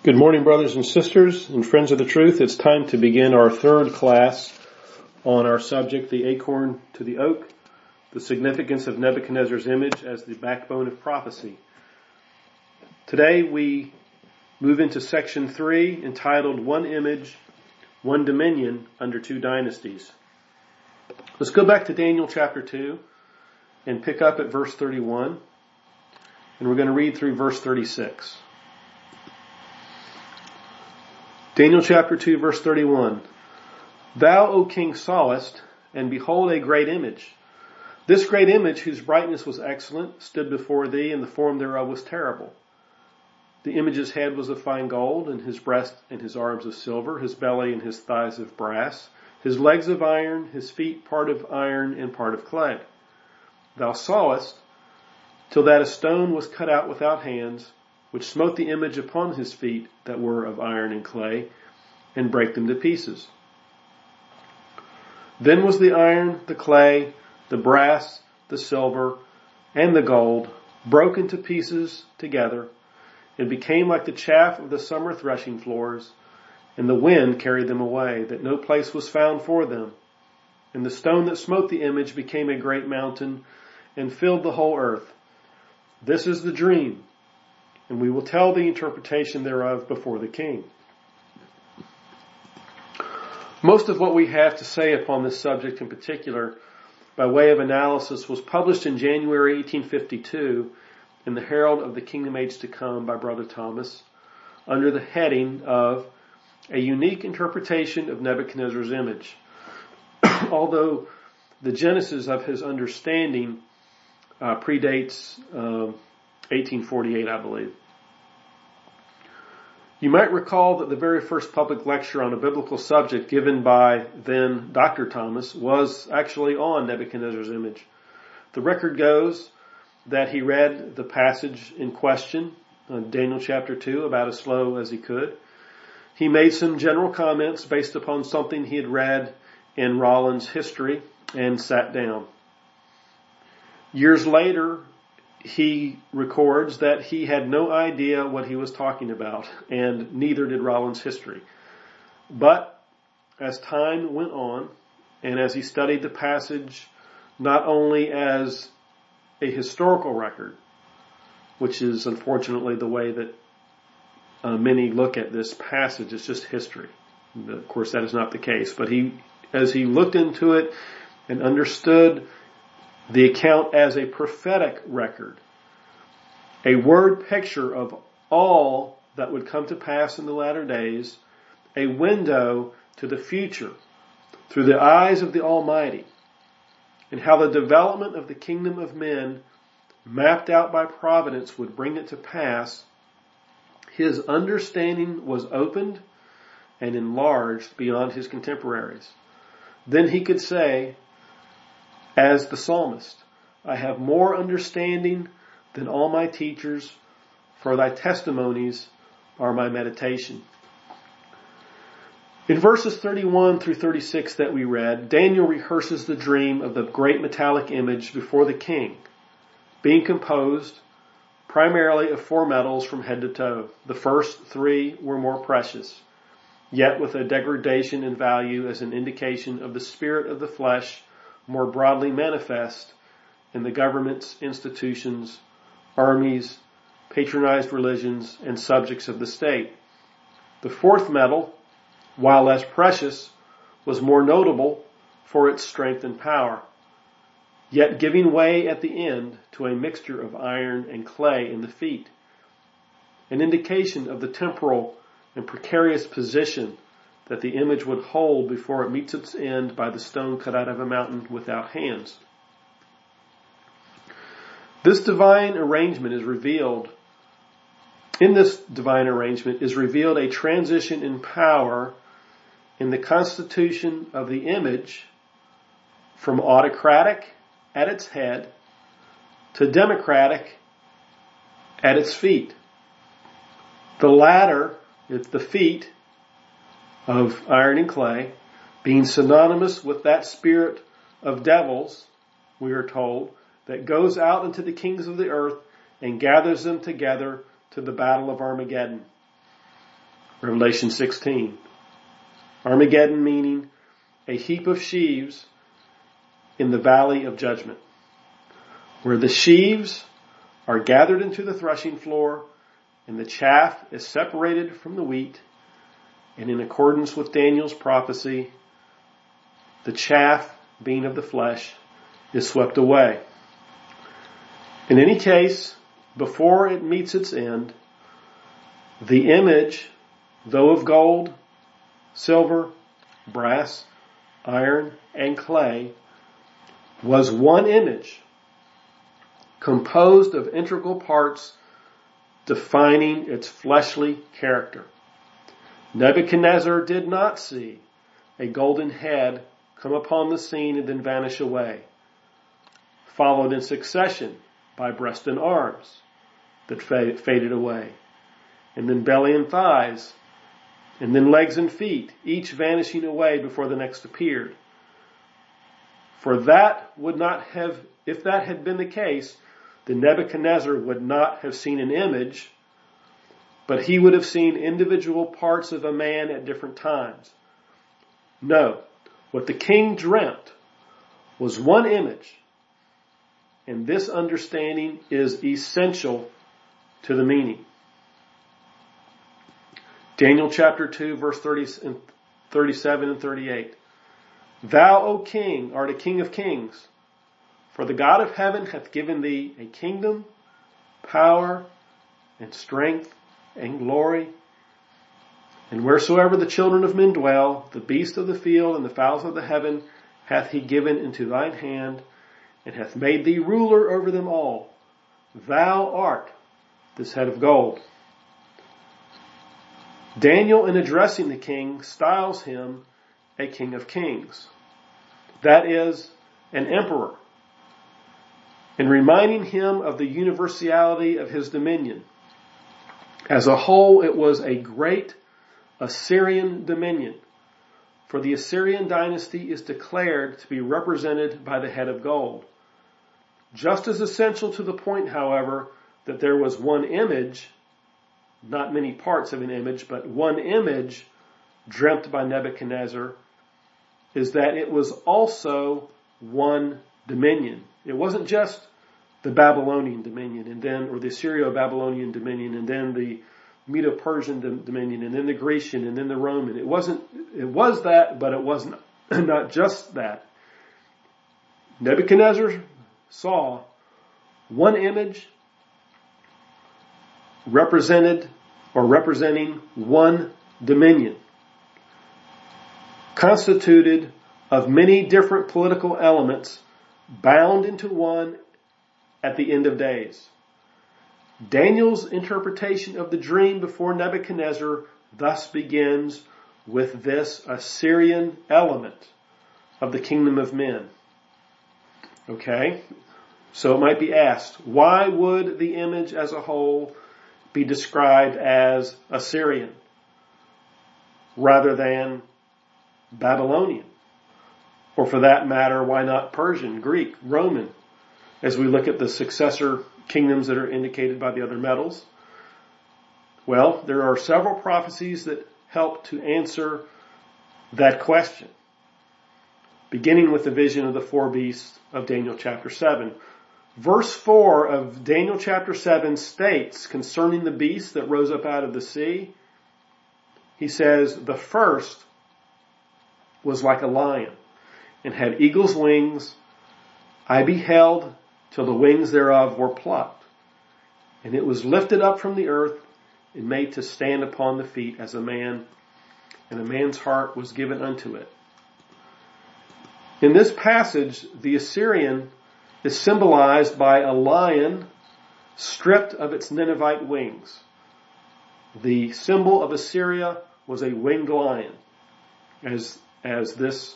Good morning, brothers and sisters and friends of the truth. It's time to begin our third class on our subject, the acorn to the oak, the significance of Nebuchadnezzar's image as the backbone of prophecy. Today we move into section 3, entitled One Image, One Dominion Under Two Dynasties. Let's go back to Daniel chapter 2 and pick up at verse 31, and we're going to read through verse 36. Daniel chapter 2 verse 31. Thou, O king, sawest, and behold a great image. This great image, whose brightness was excellent, stood before thee, and the form thereof was terrible. The image's head was of fine gold, and his breast and his arms of silver, his belly and his thighs of brass, his legs of iron, his feet part of iron and part of clay. Thou sawest, till that a stone was cut out without hands, which smote the image upon his feet that were of iron and clay, and brake them to pieces. Then was the iron, the clay, the brass, the silver, and the gold broken to pieces together, and became like the chaff of the summer threshing floors, and the wind carried them away, that no place was found for them. And the stone that smote the image became a great mountain, and filled the whole earth. This is the dream, and we will tell the interpretation thereof before the king. Most of what we have to say upon this subject in particular, by way of analysis, was published in January 1852 in the Herald of the Kingdom Age to Come by Brother Thomas, under the heading of A Unique Interpretation of Nebuchadnezzar's Image. Although the genesis of his understanding predates 1848, I believe. You might recall that the very first public lecture on a biblical subject given by then Dr. Thomas was actually on Nebuchadnezzar's image. The record goes that he read the passage in question, Daniel chapter 2, about as slow as he could. He made some general comments based upon something he had read in Rollin's history and sat down. Years later, he records that he had no idea what he was talking about, and neither did Rollin's history. But as time went on, and as he studied the passage not only as a historical record, which is unfortunately the way that many look at this passage, it's just history. Of course, that is not the case. But as he looked into it and understood the account as a prophetic record, a word picture of all that would come to pass in the latter days, a window to the future through the eyes of the Almighty, and how the development of the kingdom of men mapped out by providence would bring it to pass, his understanding was opened and enlarged beyond his contemporaries. Then he could say, as the psalmist, I have more understanding than all my teachers, for thy testimonies are my meditation. In verses 31 through 36 that we read, Daniel rehearses the dream of the great metallic image before the king, being composed primarily of 4 metals from head to toe. The first 3 were more precious, yet with a degradation in value as an indication of the spirit of the flesh more broadly manifest in the governments, institutions, armies, patronized religions, and subjects of the state. The 4th metal, while less precious, was more notable for its strength and power, yet giving way at the end to a mixture of iron and clay in the feet, an indication of the temporal and precarious position that the image would hold before it meets its end by the stone cut out of a mountain without hands. This divine arrangement is revealed. In this divine arrangement is revealed a transition in power in the constitution of the image from autocratic at its head to democratic at its feet. The latter, the feet of iron and clay, being synonymous with that spirit of devils, we are told, that goes out into the kings of the earth and gathers them together to the battle of Armageddon. Revelation 16. Armageddon meaning a heap of sheaves in the valley of judgment, where the sheaves are gathered into the threshing floor and the chaff is separated from the wheat. And in accordance with Daniel's prophecy, the chaff, being of the flesh, is swept away. In any case, before it meets its end, the image, though of gold, silver, brass, iron, and clay, was one image composed of integral parts defining its fleshly character. Nebuchadnezzar did not see a golden head come upon the scene and then vanish away, followed in succession by breast and arms that faded away, and then belly and thighs, and then legs and feet, each vanishing away before the next appeared. For that would not have, if that had been the case, then Nebuchadnezzar would not have seen an image, but he would have seen individual parts of a man at different times. No, what the king dreamt was one image, and this understanding is essential to the meaning. Daniel chapter 2, verse 37 and 38. Thou, O king, art a king of kings, for the God of heaven hath given thee a kingdom, power, and strength, and glory. And wheresoever the children of men dwell, the beasts of the field and the fowls of the heaven hath he given into thine hand, and hath made thee ruler over them all. Thou art this head of gold. Daniel, in addressing the king, styles him a king of kings. That is, an emperor. In reminding him of the universality of his dominion. As a whole, it was a great Assyrian dominion, for the Assyrian dynasty is declared to be represented by the head of gold. Just as essential to the point, however, that there was one image, not many parts of an image, but one image dreamt by Nebuchadnezzar, is that it was also one dominion. It wasn't just the Babylonian dominion and then, or the Assyrio-Babylonian dominion and then the Medo-Persian dominion and then the Grecian and then the Roman. It was that, but it wasn't not just that. Nebuchadnezzar saw one image representing one dominion, constituted of many different political elements, bound into one at the end of days. Daniel's interpretation of the dream before Nebuchadnezzar thus begins with this Assyrian element of the kingdom of men. Okay? So it might be asked, why would the image as a whole be described as Assyrian rather than Babylonian? Or for that matter, why not Persian, Greek, Roman, as we look at the successor kingdoms that are indicated by the other metals? Well, there are several prophecies that help to answer that question, beginning with the vision of the four beasts of Daniel chapter 7. Verse 4 of Daniel chapter 7 states concerning the beast that rose up out of the sea, he says, the first was like a lion and had eagle's wings. I beheld till the wings thereof were plucked, and it was lifted up from the earth and made to stand upon the feet as a man, and a man's heart was given unto it. In this passage, the Assyrian is symbolized by a lion stripped of its Ninevite wings. The symbol of Assyria was a winged lion, as this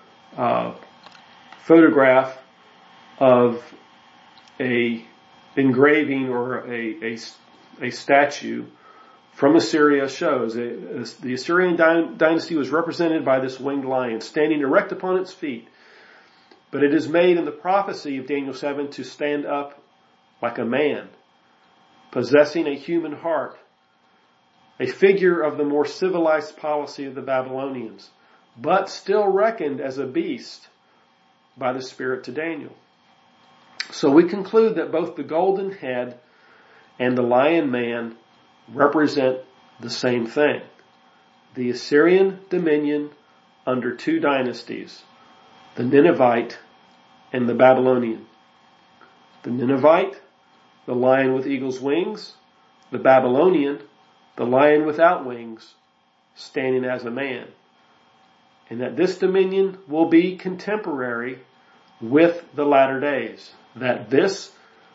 photograph of a engraving or a statue from Assyria shows. The Assyrian dynasty was represented by this winged lion standing erect upon its feet. But it is made in the prophecy of Daniel 7 to stand up like a man, possessing a human heart, a figure of the more civilized policy of the Babylonians, but still reckoned as a beast by the Spirit to Daniel. So we conclude that both the golden head and the lion man represent the same thing. The Assyrian dominion under two dynasties, the Ninevite and the Babylonian. The Ninevite, the lion with eagle's wings. The Babylonian, the lion without wings, standing as a man. And that this dominion will be contemporary with the latter days. That this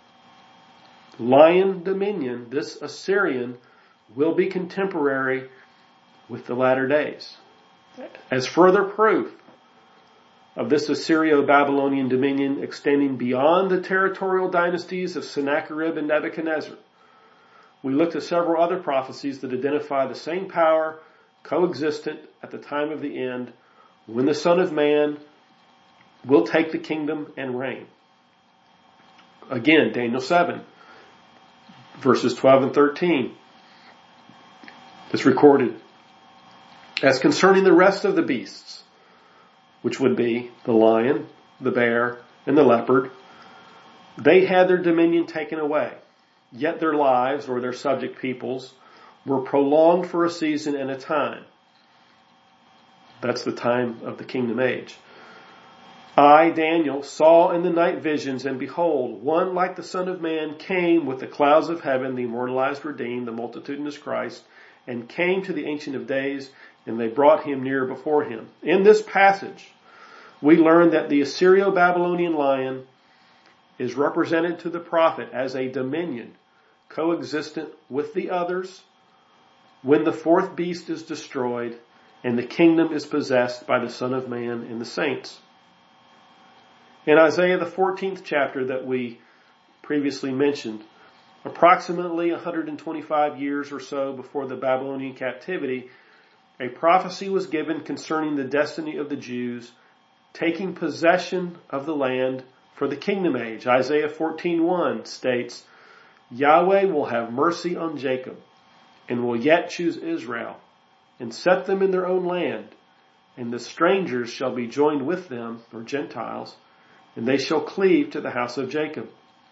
lion dominion, this Assyrian, will be contemporary with the latter days. As further proof of this Assyrio-Babylonian dominion extending beyond the territorial dynasties of Sennacherib and Nebuchadnezzar, we look to several other prophecies that identify the same power coexistent at the time of the end, when the Son of Man will take the kingdom and reign. Again, Daniel 7, verses 12 and 13. It's recorded. As concerning the rest of the beasts, which would be the lion, the bear, and the leopard, they had their dominion taken away. Yet their lives, or their subject peoples, were prolonged for a season and a time. That's the time of the kingdom age. I, Daniel, saw in the night visions, and behold, one like the Son of Man came with the clouds of heaven, the immortalized, redeemed, the multitudinous Christ, and came to the Ancient of Days, and they brought him near before him. In this passage, we learn that the Assyrio-Babylonian lion is represented to the prophet as a dominion coexistent with the others when the fourth beast is destroyed and the kingdom is possessed by the Son of Man and the saints. In Isaiah the 14th chapter that we previously mentioned, approximately 125 years or so before the Babylonian captivity, a prophecy was given concerning the destiny of the Jews taking possession of the land for the kingdom age. Isaiah 14:1 states, Yahweh will have mercy on Jacob and will yet choose Israel and set them in their own land, and the strangers shall be joined with them, or Gentiles, and they shall cleave to the house of Jacob.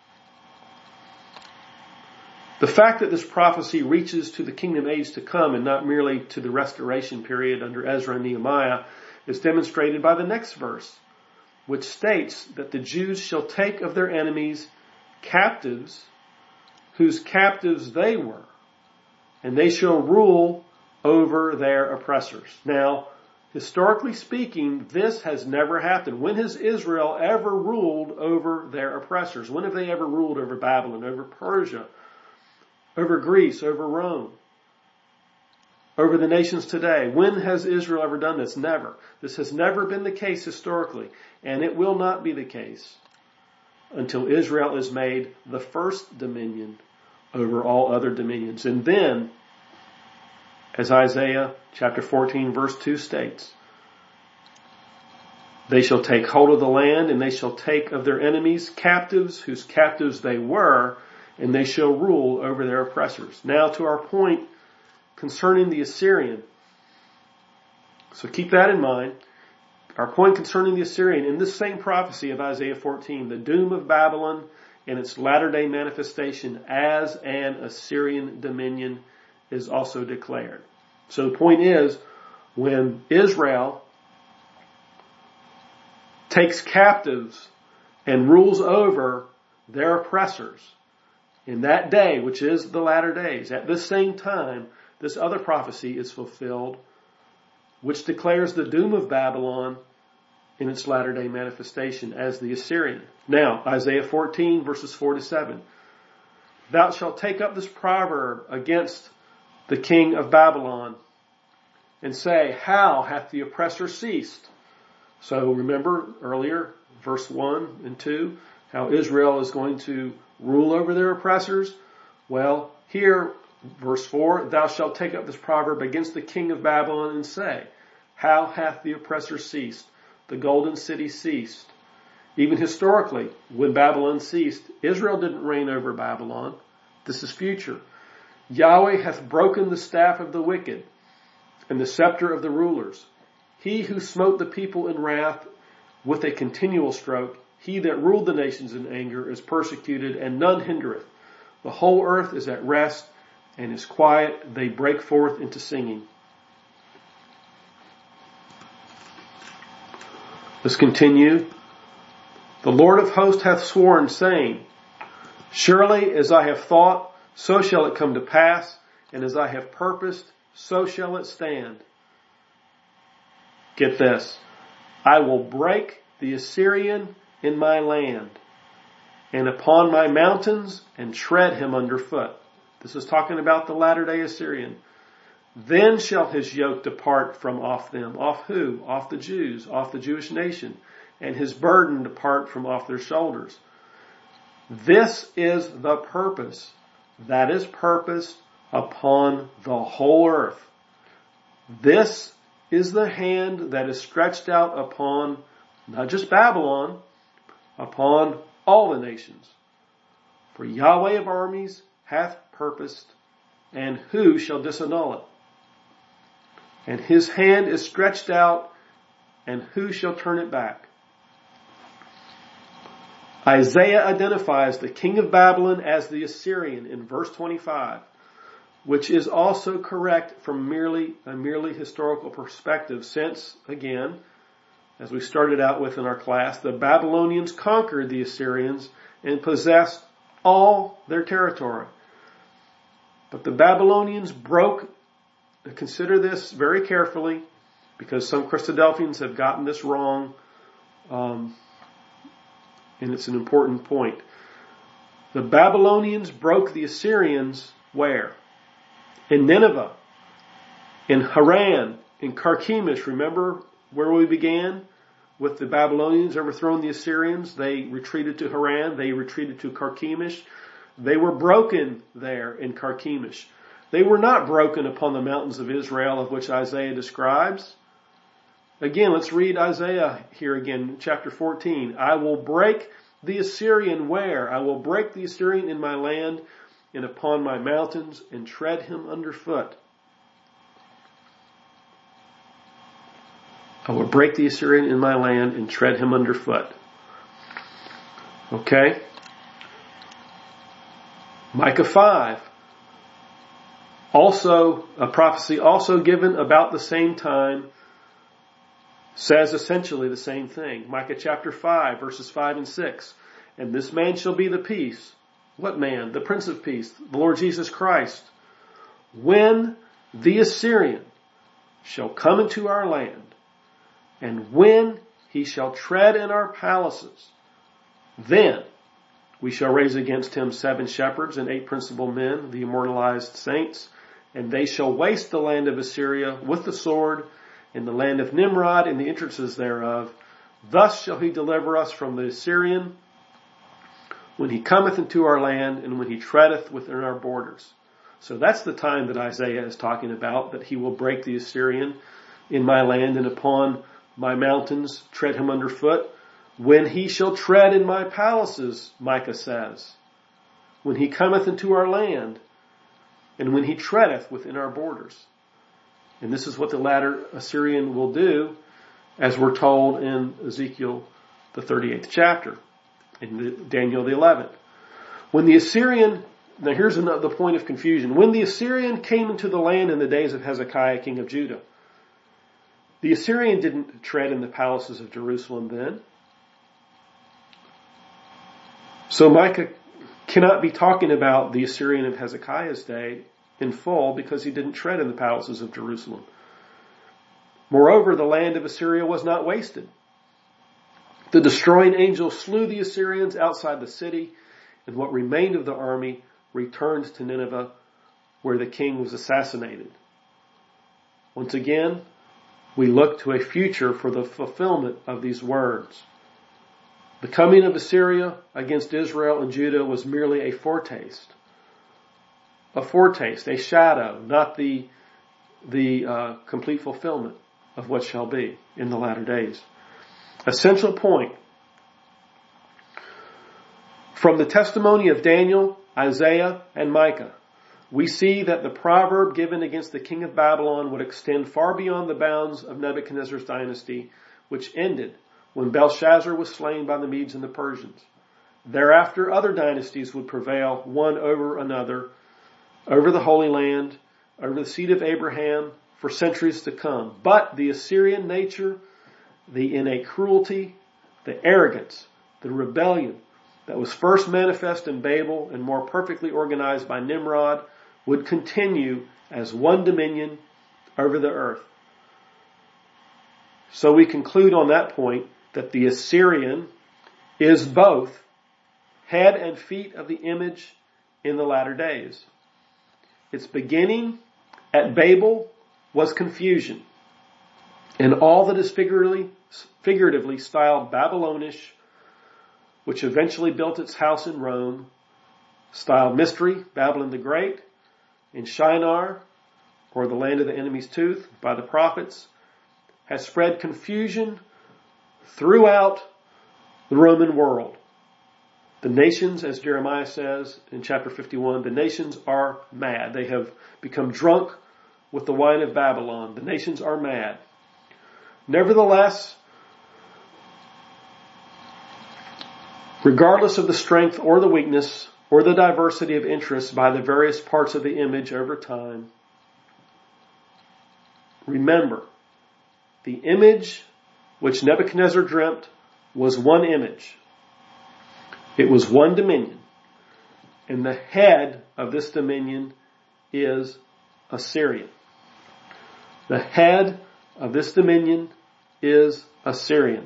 The fact that this prophecy reaches to the kingdom age to come and not merely to the restoration period under Ezra and Nehemiah is demonstrated by the next verse, which states that the Jews shall take of their enemies captives whose captives they were, and they shall rule over their oppressors. Now, historically speaking, this has never happened. When has Israel ever ruled over their oppressors? When have they ever ruled over Babylon, over Persia, over Greece, over Rome, over the nations today? When has Israel ever done this? Never. This has never been the case historically, and it will not be the case until Israel is made the first dominion over all other dominions. And then, as Isaiah chapter 14 verse 2 states, they shall take hold of the land, and they shall take of their enemies captives whose captives they were, and they shall rule over their oppressors. Now to our point concerning the Assyrian. So keep that in mind. Our point concerning the Assyrian, in this same prophecy of Isaiah 14, the doom of Babylon and its latter-day manifestation as an Assyrian dominion is also declared. So the point is, when Israel takes captives and rules over their oppressors, in that day, which is the latter days, at this same time, this other prophecy is fulfilled, which declares the doom of Babylon in its latter-day manifestation as the Assyrian. Now, Isaiah 14, verses 4 to 7. Thou shalt take up this proverb against the king of Babylon and say, how hath the oppressor ceased? So remember earlier, verse 1 and 2, how Israel is going to rule over their oppressors. Well, here, verse 4, thou shalt take up this proverb against the king of Babylon and say, how hath the oppressor ceased? The golden city ceased. Even historically, when Babylon ceased, Israel didn't reign over Babylon. This is future. Yahweh hath broken the staff of the wicked and the scepter of the rulers. He who smote the people in wrath with a continual stroke, he that ruled the nations in anger, is persecuted, and none hindereth. The whole earth is at rest and is quiet. They break forth into singing. Let's continue. The Lord of hosts hath sworn, saying, Surely as I have thought, so shall it come to pass, and as I have purposed, so shall it stand. Get this. I will break the Assyrian in my land, and upon my mountains, and tread him under foot. This is talking about the latter-day Assyrian. Then shall his yoke depart from off them. Off who? Off the Jews, off the Jewish nation. And his burden depart from off their shoulders. This is the purpose that is purposed upon the whole earth. This is the hand that is stretched out upon, not just Babylon, upon all the nations. For Yahweh of armies hath purposed, and who shall disannul it? And his hand is stretched out, and who shall turn it back? Isaiah identifies the king of Babylon as the Assyrian in verse 25, which is also correct from a merely historical perspective, since, again, as we started out with in our class, the Babylonians conquered the Assyrians and possessed all their territory. But the Babylonians broke, consider this very carefully, because some Christadelphians have gotten this wrong, and it's an important point. The Babylonians broke the Assyrians where? In Nineveh, in Haran, in Carchemish. Remember where we began? With the Babylonians overthrowing the Assyrians, they retreated to Haran, they retreated to Carchemish. They were broken there in Carchemish. They were not broken upon the mountains of Israel, of which Isaiah describes. Again, let's read Isaiah here again, chapter 14. I will break the Assyrian where? I will break the Assyrian in my land and upon my mountains, and tread him underfoot. I will break the Assyrian in my land and tread him underfoot. Okay? Micah 5. Also, a prophecy also given about the same time, says essentially the same thing. Micah chapter 5, verses 5 and 6. And this man shall be the peace. What man? The Prince of Peace, the Lord Jesus Christ. When the Assyrian shall come into our land, and when he shall tread in our palaces, then we shall raise against him 7 shepherds and 8 principal men, the immortalized saints, and they shall waste the land of Assyria with the sword, and the land of Nimrod and the entrances thereof. Thus shall he deliver us from the Assyrian, when he cometh into our land, and when he treadeth within our borders. So that's the time that Isaiah is talking about, that he will break the Assyrian in my land and upon my mountains, tread him underfoot. When he shall tread in my palaces, Micah says. When he cometh into our land, and when he treadeth within our borders. And this is what the latter Assyrian will do, as we're told in Ezekiel, the 38th chapter, in Daniel the 11th. When the Assyrian, now here's the point of confusion. When the Assyrian came into the land in the days of Hezekiah, king of Judah, the Assyrian didn't tread in the palaces of Jerusalem then. So Micah cannot be talking about the Assyrian of Hezekiah's day in full, because he didn't tread in the palaces of Jerusalem. Moreover, the land of Assyria was not wasted. The destroying angel slew the Assyrians outside the city, and what remained of the army returned to Nineveh, where the king was assassinated. Once again, we look to a future for the fulfillment of these words. The coming of Assyria against Israel and Judah was merely a foretaste. A foretaste, a shadow, not the complete fulfillment of what shall be in the latter days. Essential point. From the testimony of Daniel, Isaiah, and Micah, we see that the proverb given against the king of Babylon would extend far beyond the bounds of Nebuchadnezzar's dynasty, which ended when Belshazzar was slain by the Medes and the Persians. Thereafter, other dynasties would prevail, one over another, over the Holy Land, over the seed of Abraham, for centuries to come. But the Assyrian nature, the innate cruelty, the arrogance, the rebellion that was first manifest in Babel and more perfectly organized by Nimrod would continue as one dominion over the earth. So we conclude on that point that the Assyrian is both head and feet of the image in the latter days. Its beginning at Babel was confusion, and all that is figuratively styled Babylonish, which eventually built its house in Rome, styled mystery, Babylon the Great, in Shinar, or the land of the enemy's tooth, by the prophets, has spread confusion throughout the Roman world. The nations, as Jeremiah says in chapter 51, the nations are mad. They have become drunk with the wine of Babylon. The nations are mad. Nevertheless, regardless of the strength or the weakness or the diversity of interests by the various parts of the image over time, remember, the image which Nebuchadnezzar dreamt was one image. It was one dominion. And the head of this dominion is Assyrian. The head of this dominion is Assyrian.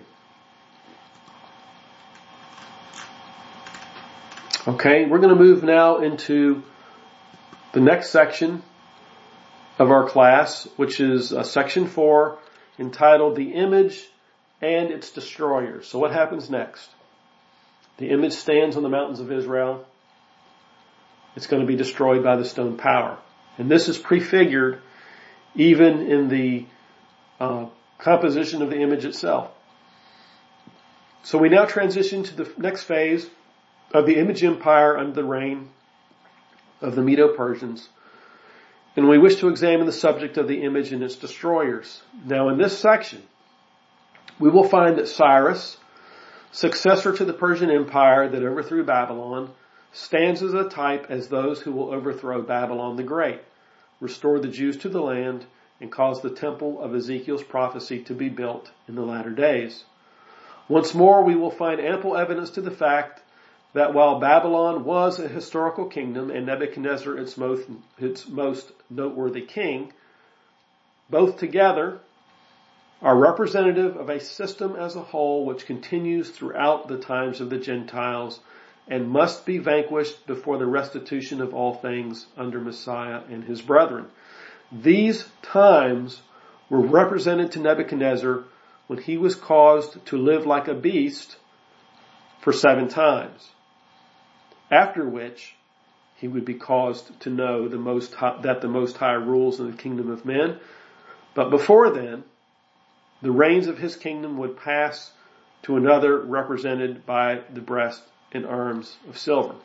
Okay, we're going to move now into the next section of our class, which is section 4, entitled The Image and Its Destroyers. So what happens next? The image stands on the mountains of Israel. It's going to be destroyed by the stone power. And this is prefigured even in the composition of the image itself. So we now transition to the next phase of the image empire under the reign of the Medo-Persians. And we wish to examine the subject of the image and its destroyers. Now in this section, we will find that Cyrus, successor to the Persian Empire that overthrew Babylon, stands as a type as those who will overthrow Babylon the Great, restore the Jews to the land, and cause the temple of Ezekiel's prophecy to be built in the latter days. Once more, we will find ample evidence to the fact that while Babylon was a historical kingdom and Nebuchadnezzar its most noteworthy king, both together are representative of a system as a whole which continues throughout the times of the Gentiles and must be vanquished before the restitution of all things under Messiah and his brethren. These times were represented to Nebuchadnezzar when he was caused to live like a beast for 7 times, after which he would be caused to know that the Most High rules in the kingdom of men. But before then, the reins of his kingdom would pass to another represented by the breast and arms of silver.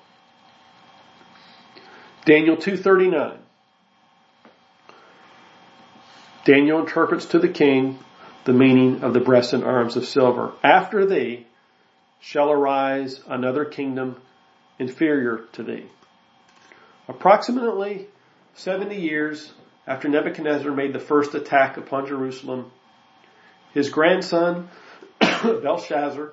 Daniel 2:39. Daniel interprets to the king the meaning of the breast and arms of silver. After thee shall arise another kingdom inferior to thee. Approximately 70 years after Nebuchadnezzar made the first attack upon Jerusalem, his grandson Belshazzar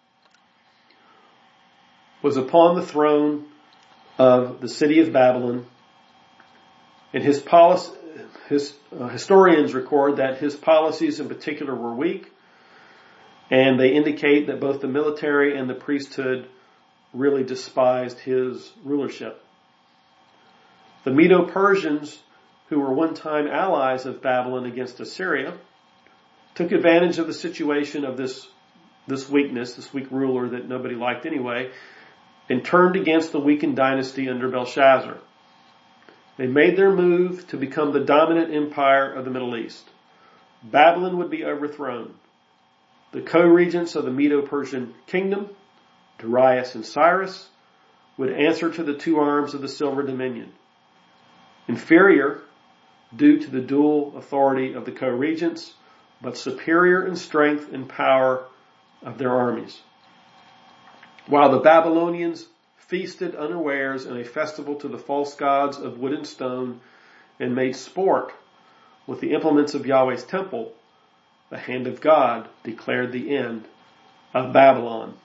was upon the throne of the city of Babylon, and historians record that his policies in particular were weak, and they indicate that both the military and the priesthood really despised his rulership. The Medo-Persians, who were one time allies of Babylon against Assyria, took advantage of the situation of this weakness, this weak ruler that nobody liked anyway, and turned against the weakened dynasty under Belshazzar. They made their move to become the dominant empire of the Middle East. Babylon would be overthrown. The co-regents of the Medo-Persian kingdom, Darius and Cyrus, would answer to the 2 arms of the silver dominion. inferior due to the dual authority of the co-regents, but superior in strength and power of their armies. While the Babylonians feasted unawares in a festival to the false gods of wood and stone and made sport with the implements of Yahweh's temple, the hand of God declared the end of Babylon.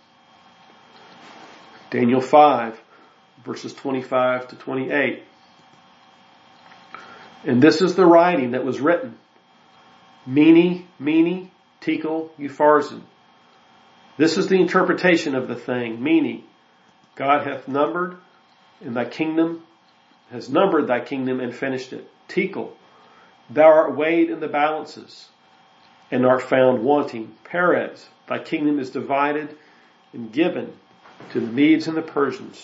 Daniel 5, verses 25 to 28. And this is the writing that was written. Mene, Mene, Tekel, Upharsin. This is the interpretation of the thing. Mene, God hath numbered, and thy kingdom has numbered thy kingdom and finished it. Tekel, thou art weighed in the balances, and art found wanting. Peres, thy kingdom is divided and given to the Medes and the Persians.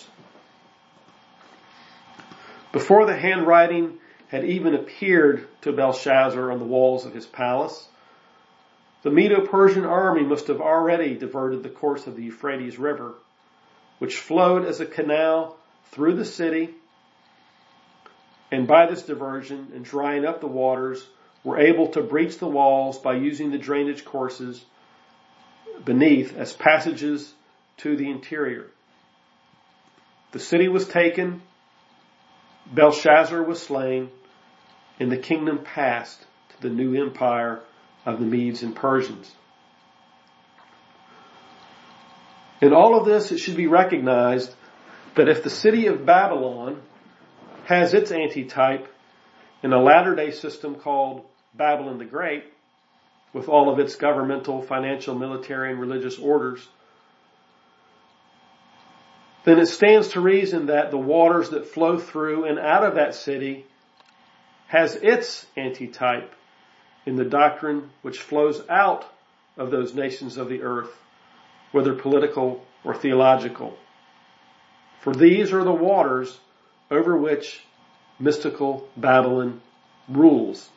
Before the handwriting had even appeared to Belshazzar on the walls of his palace, the Medo-Persian army must have already diverted the course of the Euphrates River, which flowed as a canal through the city, and by this diversion and drying up the waters, were able to breach the walls by using the drainage courses beneath as passages to the interior. The city was taken, Belshazzar was slain, and the kingdom passed to the new empire of the Medes and Persians. In all of this, it should be recognized that if the city of Babylon has its antitype in a latter-day system called Babylon the Great, with all of its governmental, financial, military, and religious orders, then it stands to reason that the waters that flow through and out of that city has its antitype in the doctrine which flows out of those nations of the earth, whether political or theological. For these are the waters over which mystical Babylon rules.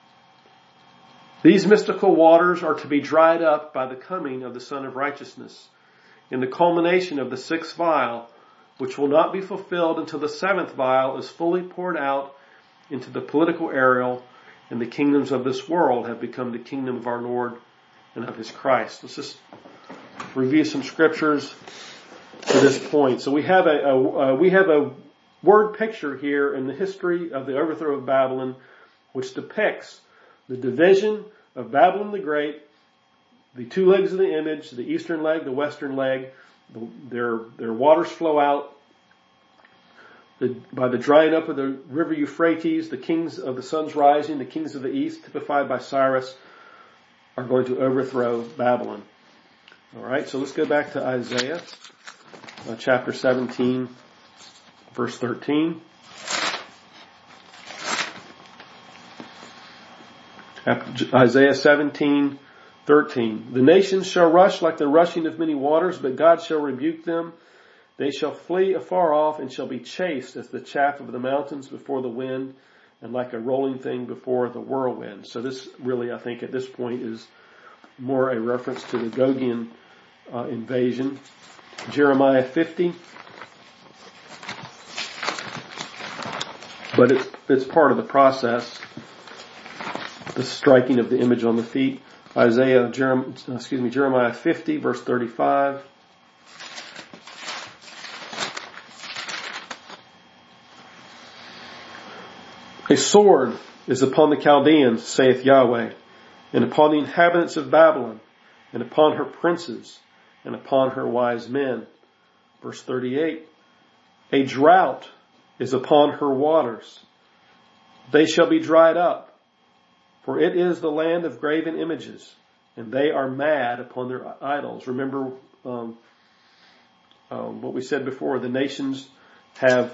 These mystical waters are to be dried up by the coming of the Son of Righteousness, in the culmination of the sixth vial, which will not be fulfilled until the seventh vial is fully poured out into the political areal, and the kingdoms of this world have become the kingdom of our Lord and of His Christ. Let's just review some scriptures to this point. So we have a word picture here in the history of the overthrow of Babylon, which depicts the division of Babylon the Great, the two legs of the image, the eastern leg, the western leg. Their waters flow out by the drying up of the river Euphrates. The kings of the sun's rising, the kings of the east, typified by Cyrus, are going to overthrow Babylon. All right, so let's go back to Isaiah, chapter 17, verse 13. Isaiah 17, 13. The nations shall rush like the rushing of many waters, but God shall rebuke them. They shall flee afar off and shall be chased as the chaff of the mountains before the wind, and like a rolling thing before the whirlwind. So this really, I think, at this point is more a reference to the Gogian invasion. Jeremiah 50. But it's part of the process, the striking of the image on the feet. Jeremiah 50, verse 35. A sword is upon the Chaldeans, saith Yahweh, and upon the inhabitants of Babylon, and upon her princes, and upon her wise men. Verse 38. A drought is upon her waters. They shall be dried up. For it is the land of graven images, and they are mad upon their idols. Remember what we said before. The nations have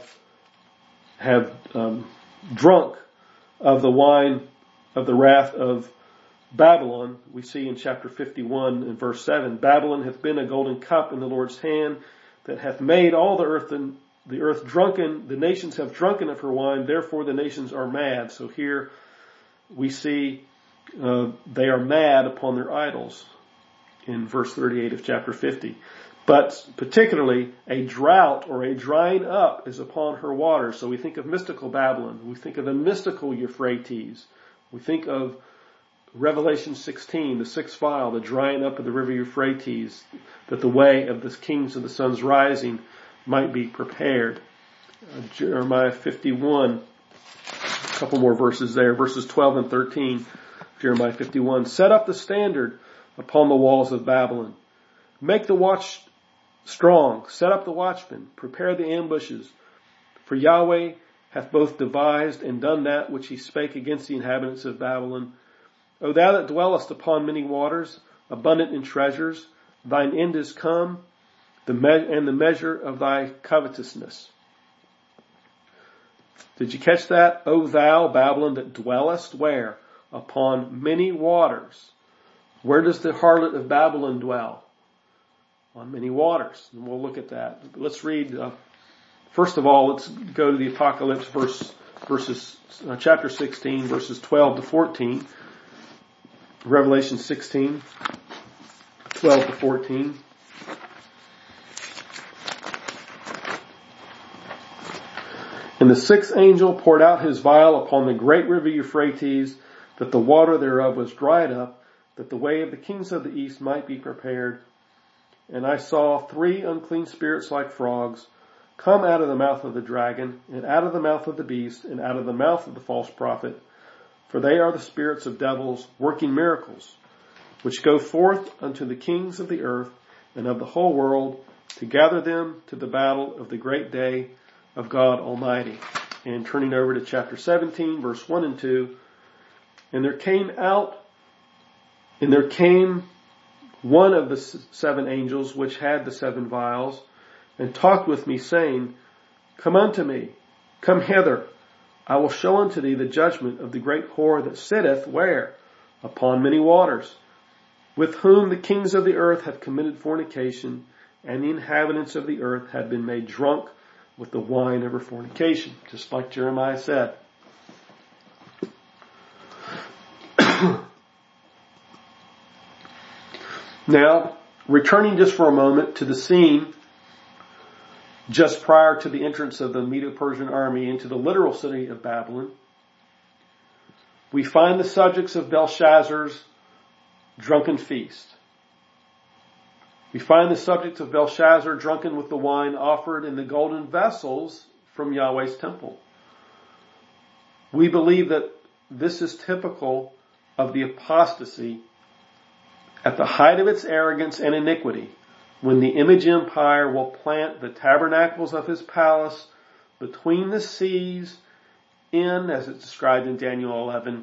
drunk of the wine of the wrath of Babylon. We see in chapter 51 and verse 7, Babylon hath been a golden cup in the Lord's hand, that hath made all the earth drunken. The nations have drunken of her wine, therefore the nations are mad. So here we see they are mad upon their idols in verse 38 of chapter 50. But particularly, a drought or a drying up is upon her waters. So we think of mystical Babylon. We think of the mystical Euphrates. We think of Revelation 16, the sixth vial, the drying up of the river Euphrates, that the way of the kings of the sun's rising might be prepared. Jeremiah 51, a couple more verses there, verses 12 and 13. Jeremiah 51, set up the standard upon the walls of Babylon. Make the watch strong, set up the watchmen, prepare the ambushes. For Yahweh hath both devised and done that which he spake against the inhabitants of Babylon. O thou that dwellest upon many waters, abundant in treasures, thine end is come, and the measure of thy covetousness. Did you catch that? O thou, Babylon, that dwellest where? Upon many waters. Where does the harlot of Babylon dwell? On many waters. And we'll look at that. Let's read, first of all, let's go to the Apocalypse chapter 16, verses 12 to 14. Revelation 16, 12 to 14. And the sixth angel poured out his vial upon the great river Euphrates, that the water thereof was dried up, that the way of the kings of the east might be prepared. And I saw 3 unclean spirits like frogs come out of the mouth of the dragon, and out of the mouth of the beast, and out of the mouth of the false prophet. For they are the spirits of devils working miracles, which go forth unto the kings of the earth and of the whole world, to gather them to the battle of the great day of God Almighty. And turning over to chapter 17, verse 1 and 2. And there came one of the 7 angels which had the 7 vials, and talked with me, saying, Come unto me, come hither. I will show unto thee the judgment of the great whore that sitteth where? Upon many waters, with whom the kings of the earth have committed fornication, and the inhabitants of the earth have been made drunk with the wine of her fornication. Just like Jeremiah said. Now, returning just for a moment to the scene just prior to the entrance of the Medo-Persian army into the literal city of Babylon, we find the subjects of Belshazzar's drunken feast. We find the subjects of Belshazzar drunken with the wine offered in the golden vessels from Yahweh's temple. We believe that this is typical of the apostasy at the height of its arrogance and iniquity, when the image empire will plant the tabernacles of his palace between the seas in, as it's described in Daniel 11,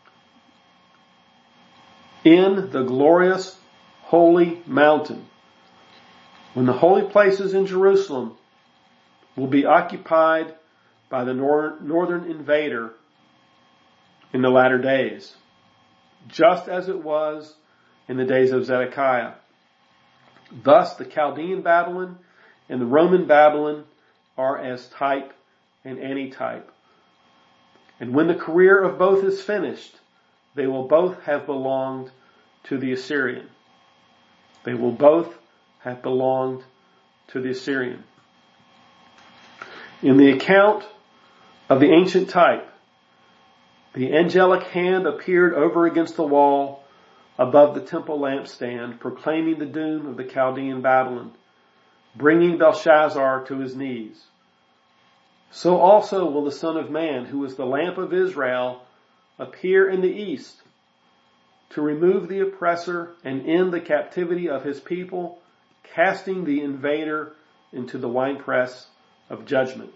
in the glorious holy mountain, when the holy places in Jerusalem will be occupied by the northern invader in the latter days, just as it was in the days of Zedekiah. Thus, the Chaldean Babylon and the Roman Babylon are as type and antitype. And when the career of both is finished, they will both have belonged to the Assyrian. They will both have belonged to the Assyrian. In the account of the ancient type, the angelic hand appeared over against the wall above the temple lampstand, proclaiming the doom of the Chaldean Babylon, bringing Belshazzar to his knees. So also will the Son of Man, who is the lamp of Israel, appear in the east, to remove the oppressor and end the captivity of his people, casting the invader into the winepress of judgment.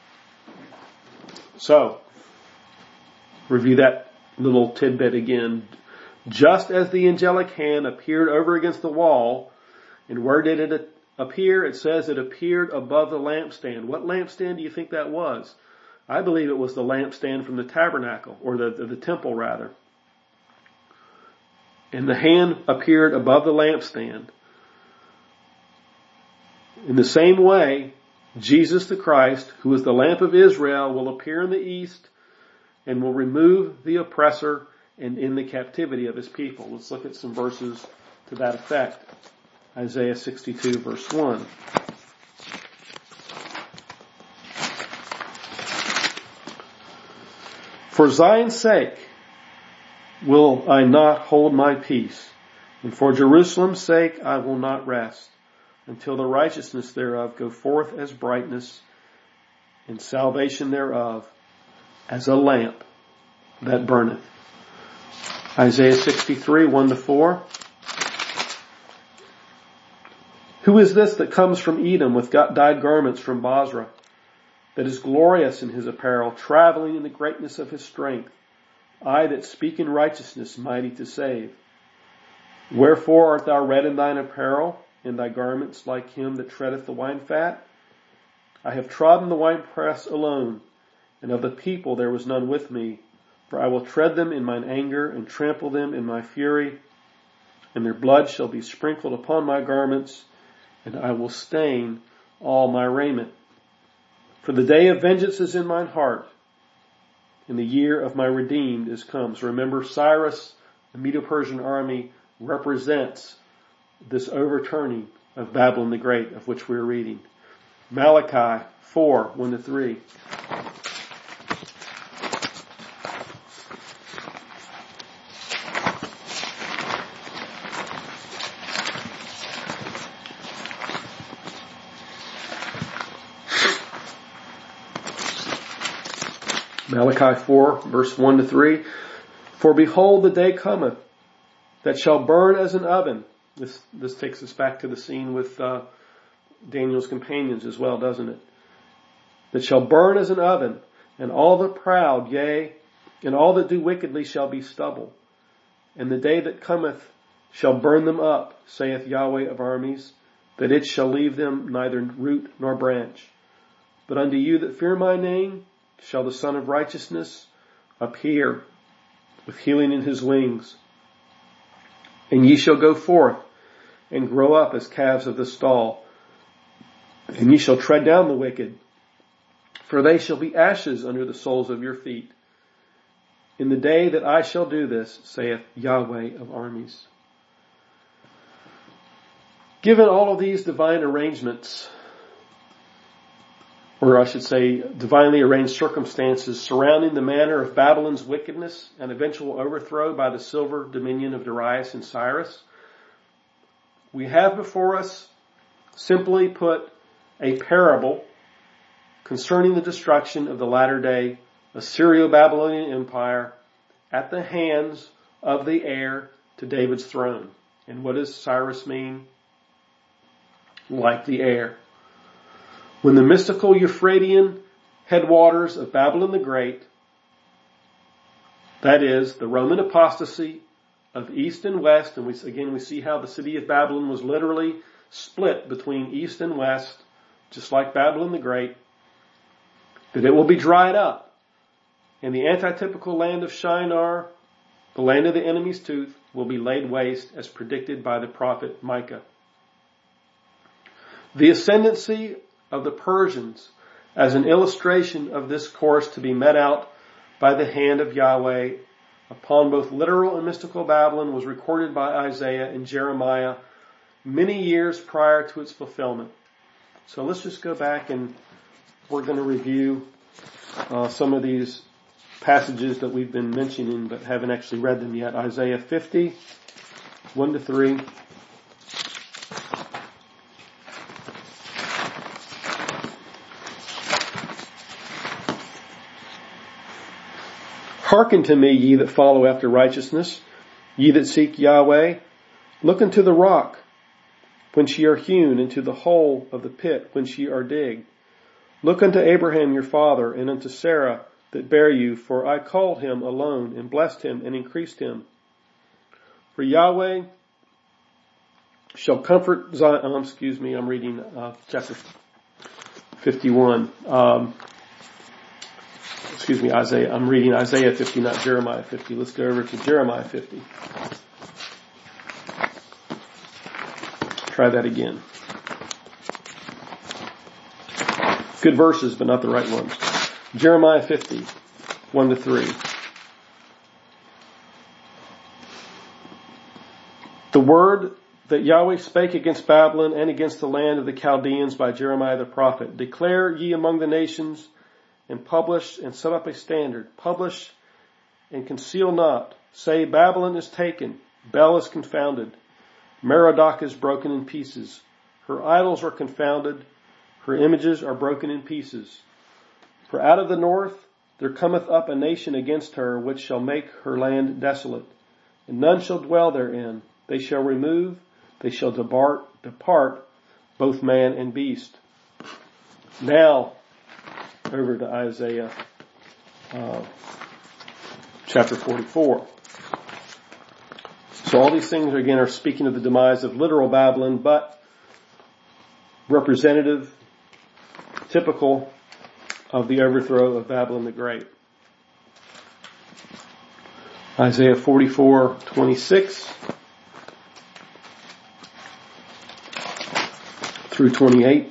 So, review that little tidbit again. Just as the angelic hand appeared over against the wall, and where did it appear? It says it appeared above the lampstand. What lampstand do you think that was? I believe it was the lampstand from the tabernacle, or the temple rather. And the hand appeared above the lampstand. In the same way, Jesus the Christ, who is the lamp of Israel, will appear in the east and will remove the oppressor and in the captivity of his people. Let's look at some verses to that effect. Isaiah 62 verse 1. For Zion's sake will I not hold my peace, and for Jerusalem's sake I will not rest, until the righteousness thereof go forth as brightness, and salvation thereof as a lamp that burneth. Isaiah 63, 1-4. Who is this that comes from Edom with dyed garments from Basra, that is glorious in his apparel, traveling in the greatness of his strength? I that speak in righteousness, mighty to save. Wherefore art thou red in thine apparel, and thy garments like him that treadeth the wine fat? I have trodden the winepress alone, and of the people there was none with me. For I will tread them in mine anger, and trample them in my fury, and their blood shall be sprinkled upon my garments, and I will stain all my raiment. For the day of vengeance is in mine heart, and the year of my redeemed is come. So remember, Cyrus, the Medo-Persian army, represents this overturning of Babylon the Great, of which we are reading. Malachi 4, 1-3. Malachi 4, verse 1-3. For behold, the day cometh that shall burn as an oven. This takes us back to the scene with Daniel's companions as well, doesn't it? That shall burn as an oven, and all the proud, yea, and all that do wickedly shall be stubble. And the day that cometh shall burn them up, saith Yahweh of armies, that it shall leave them neither root nor branch. But unto you that fear my name shall the Son of Righteousness appear with healing in his wings. And ye shall go forth and grow up as calves of the stall, and ye shall tread down the wicked, for they shall be ashes under the soles of your feet. In the day that I shall do this, saith Yahweh of armies. Given all of these divine arrangements, or I should say divinely arranged circumstances surrounding the manner of Babylon's wickedness and eventual overthrow by the silver dominion of Darius and Cyrus, we have before us, simply put, a parable concerning the destruction of the latter-day Assyrio-Babylonian Empire at the hands of the heir to David's throne. And what does Cyrus mean? Like the heir. When the mystical Euphratean headwaters of Babylon the Great, that is, the Roman apostasy of East and West, and we see how the city of Babylon was literally split between East and West, just like Babylon the Great, that it will be dried up, and the antitypical land of Shinar, the land of the enemy's tooth, will be laid waste as predicted by the prophet Micah. The ascendancy of the Persians as an illustration of this course to be met out by the hand of Yahweh upon both literal and mystical Babylon was recorded by Isaiah and Jeremiah many years prior to its fulfillment. So let's just go back and we're going to review some of these passages that we've been mentioning but haven't actually read them yet. Isaiah 50, 1-3. Hearken to me, ye that follow after righteousness, ye that seek Yahweh. Look unto the rock, whence ye are hewn, into the hole of the pit, whence ye are digged. Look unto Abraham your father, and unto Sarah that bare you, for I called him alone, and blessed him, and increased him. For Yahweh shall comfort Zion. I'm reading chapter 51. Isaiah. I'm reading Isaiah 50, not Jeremiah 50. Let's go over to Jeremiah 50. Try that again. Good verses, but not the right ones. Jeremiah 50, 1-3. The word that Yahweh spake against Babylon and against the land of the Chaldeans by Jeremiah the prophet. Declare ye among the nations, and publish and set up a standard. Publish and conceal not. Say, Babylon is taken, Bel is confounded, Merodach is broken in pieces. Her idols are confounded, her images are broken in pieces. For out of the north there cometh up a nation against her, which shall make her land desolate, and none shall dwell therein. They shall remove, they shall depart, both man and beast. Now, over to Isaiah chapter 44. So all these things again are speaking of the demise of literal Babylon, but representative, typical of the overthrow of Babylon the Great. Isaiah 44:26 through 28.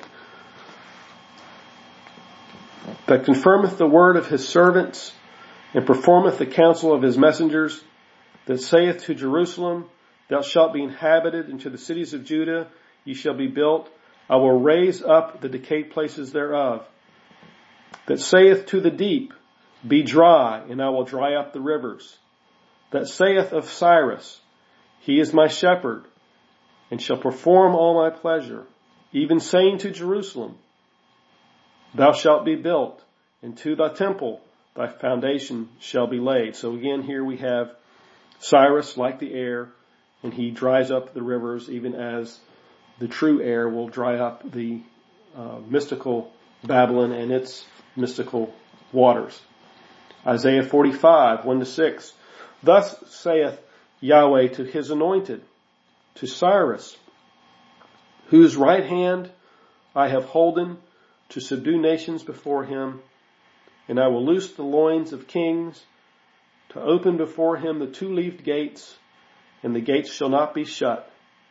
That confirmeth the word of his servants, and performeth the counsel of his messengers, that saith to Jerusalem, thou shalt be inhabited, and to the cities of Judah ye shall be built. I will raise up the decayed places thereof. That saith to the deep, be dry, and I will dry up the rivers. That saith of Cyrus, he is my shepherd, and shall perform all my pleasure. Even saying to Jerusalem, thou shalt be built, and to thy temple thy foundation shall be laid. So again, here we have Cyrus like the air, and he dries up the rivers, even as the true air will dry up the mystical Babylon and its mystical waters. Isaiah 45:1-6. Thus saith Yahweh to his anointed, to Cyrus, whose right hand I have holden to subdue nations before him, and I will loose the loins of kings, to open before him the two-leaved gates, and the gates shall not be shut.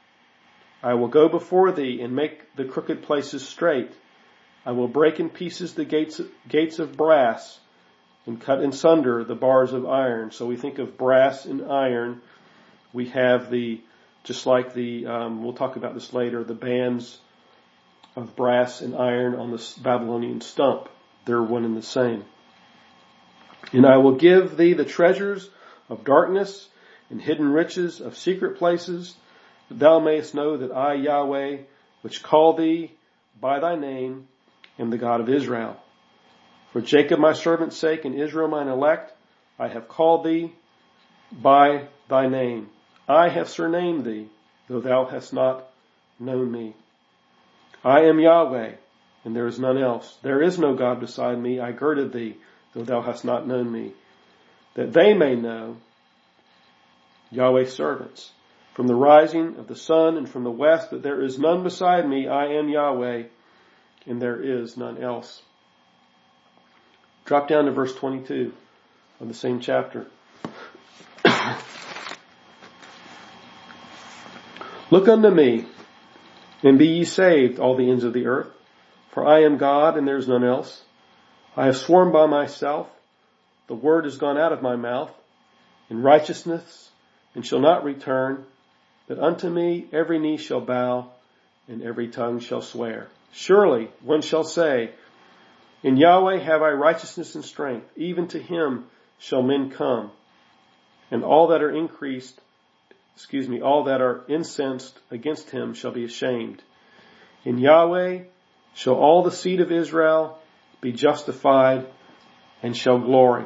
I will go before thee and make the crooked places straight. I will break in pieces the gates of brass, and cut in sunder the bars of iron. So we think of brass and iron. We have just like we'll talk about this later, the bands of brass and iron on the Babylonian stump. They're one and the same. And I will give thee the treasures of darkness and hidden riches of secret places, that thou mayest know that I, Yahweh, which call thee by thy name, am the God of Israel. For Jacob my servant's sake and Israel mine elect, I have called thee by thy name. I have surnamed thee, though thou hast not known me. I am Yahweh, and there is none else. There is no God beside me. I girded thee, though thou hast not known me, that they may know, Yahweh's servants, from the rising of the sun and from the west, that there is none beside me. I am Yahweh, and there is none else. Drop down to verse 22 of the same chapter. Look unto me, and be ye saved, all the ends of the earth. For I am God, and there is none else. I have sworn by myself, the word is gone out of my mouth, in righteousness, and shall not return, that unto me every knee shall bow, and every tongue shall swear. Surely one shall say, in Yahweh have I righteousness and strength, even to him shall men come, and all that are incensed against him shall be ashamed. In Yahweh shall all the seed of Israel be justified and shall glory.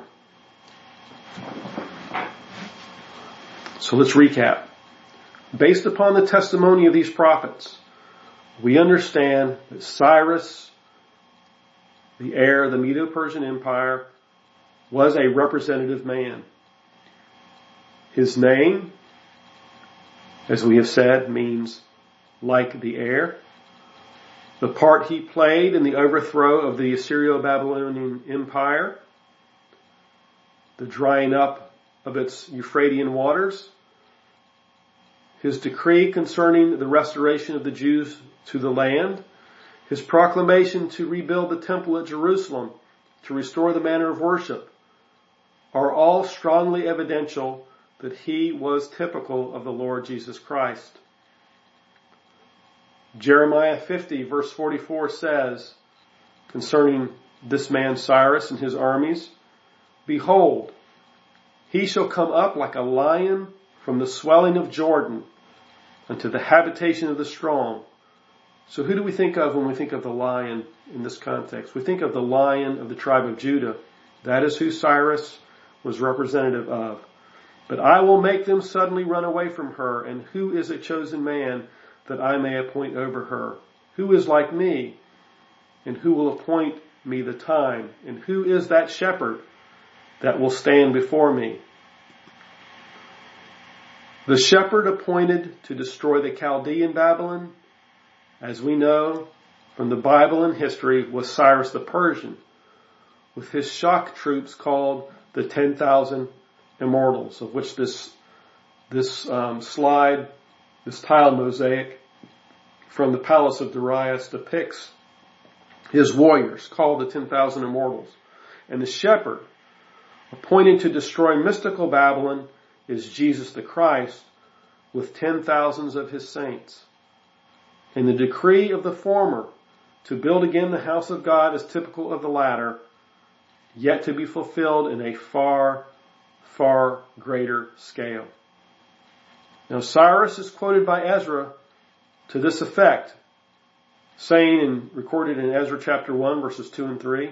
So let's recap. Based upon the testimony of these prophets, we understand that Cyrus, the heir of the Medo-Persian Empire, was a representative man. His name, as we have said, means like the heir. The part he played in the overthrow of the Assyro-Babylonian Empire, the drying up of its Euphratean waters, his decree concerning the restoration of the Jews to the land, his proclamation to rebuild the temple at Jerusalem, to restore the manner of worship, are all strongly evidential that he was typical of the Lord Jesus Christ. Jeremiah 50 verse 44 says concerning this man Cyrus and his armies, "Behold, he shall come up like a lion from the swelling of Jordan unto the habitation of the strong." So who do we think of when we think of the lion in this context? We think of the Lion of the tribe of Judah. That is who Cyrus was representative of. "But I will make them suddenly run away from her, and who is a chosen man that I may appoint over her? Who is like me, and who will appoint me the time? And who is that shepherd that will stand before me?" The shepherd appointed to destroy the Chaldean Babylon, as we know from the Bible and history, was Cyrus the Persian, with his shock troops called the 10,000 Immortals, of which this slide, this tile mosaic from the palace of Darius depicts his warriors called the 10,000 Immortals. And the shepherd appointed to destroy mystical Babylon is Jesus the Christ with 10,000s of his saints. And the decree of the former to build again the house of God is typical of the latter, yet to be fulfilled in a far, far greater scale. Now Cyrus is quoted by Ezra to this effect, saying and recorded in Ezra chapter 1 verses 2 and 3,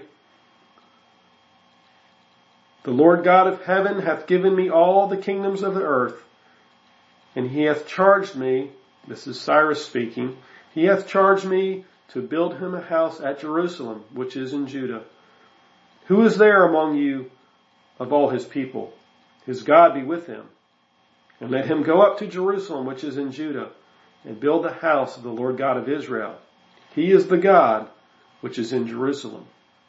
"The Lord God of heaven hath given me all the kingdoms of the earth, and he hath charged me," this is Cyrus speaking, "he hath charged me to build him a house at Jerusalem, which is in Judah. Who is there among you of all his people? His God be with him. And let him go up to Jerusalem, which is in Judah, and build the house of the Lord God of Israel. He is the God which is in Jerusalem."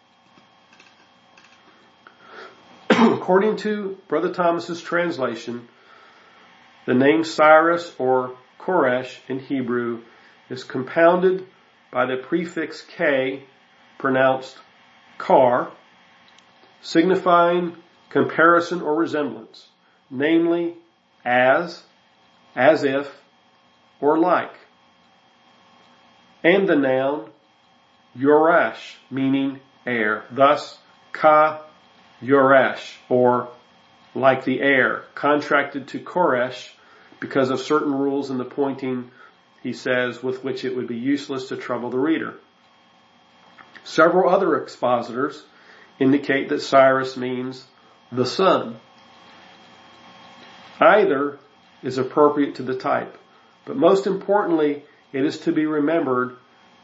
According to Brother Thomas's translation, the name Cyrus or Koresh in Hebrew is compounded by the prefix K, pronounced kar, signifying comparison or resemblance, namely as if, or like. And the noun Yoresh, meaning heir. Thus, Ka Yoresh, or like the heir, contracted to Koresh because of certain rules in the pointing, he says, with which it would be useless to trouble the reader. Several other expositors indicate that Cyrus means the son. Either is appropriate to the type, but most importantly, it is to be remembered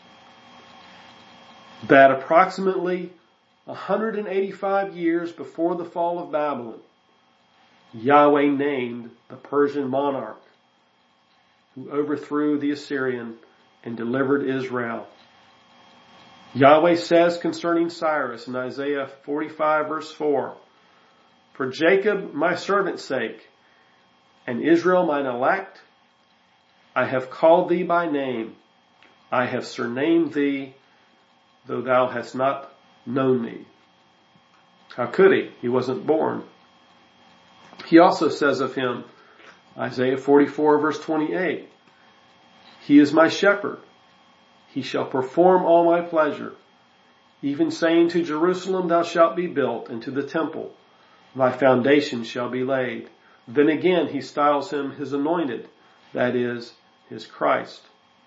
that approximately 185 years before the fall of Babylon, Yahweh named the Persian monarch who overthrew the Assyrian and delivered Israel. Yahweh says concerning Cyrus in Isaiah 45 verse 4, "For Jacob my servant's sake, and Israel mine elect, I have called thee by name. I have surnamed thee, though thou hast not known me." How could he? He wasn't born. He also says of him, Isaiah 44 verse 28, "He is my shepherd. He shall perform all my pleasure. Even saying to Jerusalem, thou shalt be built, and to the temple, thy foundation shall be laid." Then again he styles him his anointed, that is, his Christ.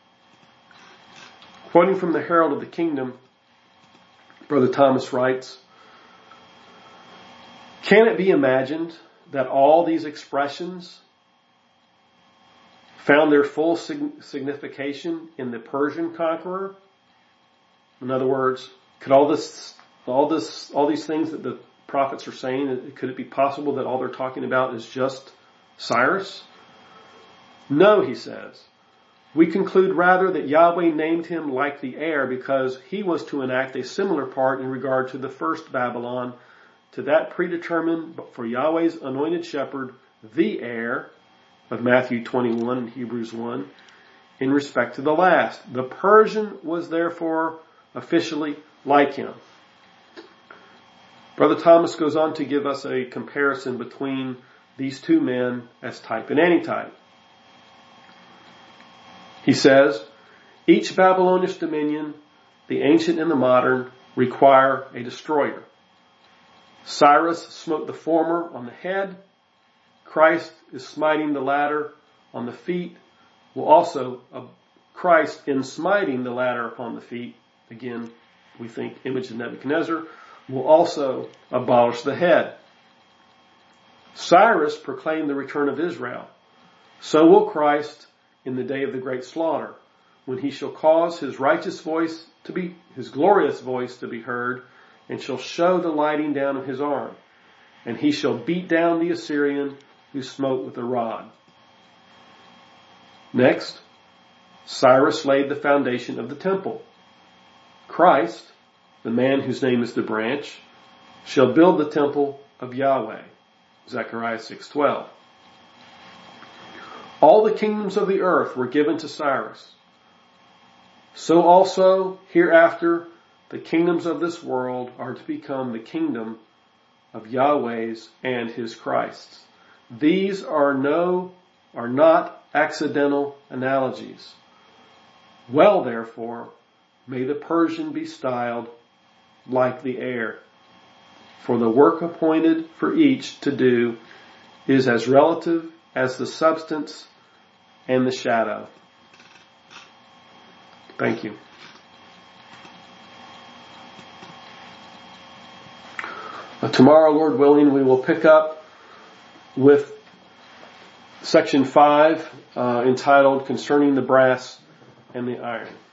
Quoting from the Herald of the Kingdom, Brother Thomas writes, "Can it be imagined that all these expressions found their full signification in the Persian conqueror? In other words, could all these things that the prophets are saying, could it be possible that all they're talking about is just Cyrus? No," he says. "We conclude rather that Yahweh named him like the heir because he was to enact a similar part in regard to the first Babylon, to that predetermined for Yahweh's anointed shepherd, the heir of Matthew 21 and Hebrews 1, in respect to the last. The Persian was therefore officially like him." Brother Thomas goes on to give us a comparison between these two men as type and antitype. He says, Each Babylonish dominion, the ancient and the modern, require a destroyer. Cyrus smote the former on the head. Christ is smiting the latter on the feet. Christ, in smiting the latter upon the feet, again, we think image of Nebuchadnezzar, will also abolish the head. Cyrus proclaimed the return of Israel. So will Christ in the day of the great slaughter, when he shall cause his glorious voice to be heard, and shall show the lighting down of his arm. And he shall beat down the Assyrian who smote with a rod. Next, Cyrus laid the foundation of the temple. Christ, the man whose name is the branch, shall build the temple of Yahweh. Zechariah 6:12. All the kingdoms of the earth were given to Cyrus. So also hereafter the kingdoms of this world are to become the kingdom of Yahweh's and his Christ's. These are not accidental analogies. Well, therefore, may the Persian be styled like the air. For the work appointed for each to do is as relative as the substance and the shadow. Thank you. Tomorrow, Lord willing, we will pick up with section 5, entitled Concerning the Brass and the Iron.